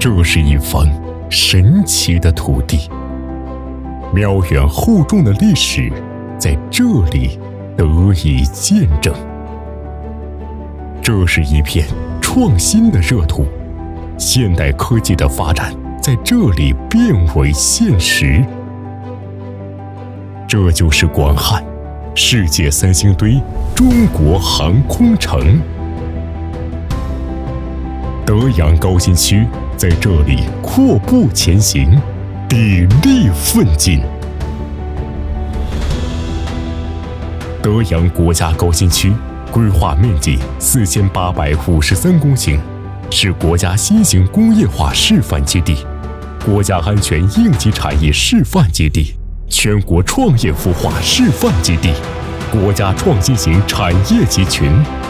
这是一方神奇的土地，渺远厚重的历史在这里得以见证。这是一片创新的热土，现代科技的发展在这里变为现实。这就是广汉世界三星堆中国航空城。德阳高新区在这里阔步前行，砥砺奋进。德阳国家高新区规划面积4853公顷，是国家新型工业化示范基地、国家安全应急产业示范基地、全国创业孵化示范基地、国家创新型产业集群。